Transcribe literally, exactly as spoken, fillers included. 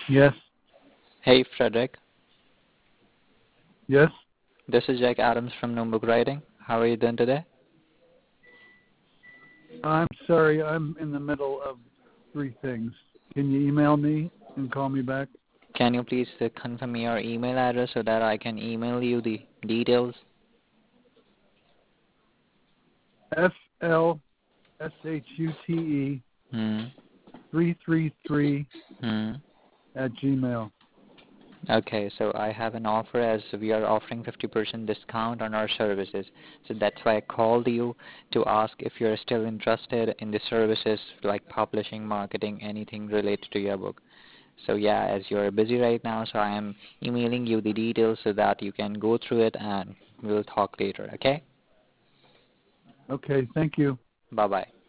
Yes. Hey, Frederick. Yes. This is Jack Adams from Nomebook Writing. How are you doing today? I'm sorry. I'm in the middle of three things. Can you email me and call me back? Can you please uh, confirm your email address so that I can email you the details? F L S H U T E Hmm. three three three Hmm. at Gmail. Okay, so I have an offer as we are offering fifty percent discount on our services. So that's why I called you to ask if you're still interested in the services like publishing, marketing, anything related to your book. So yeah, as you're busy right now, so I am emailing you the details so that you can go through it and we'll talk later, okay? Okay. Thank you. Bye-bye.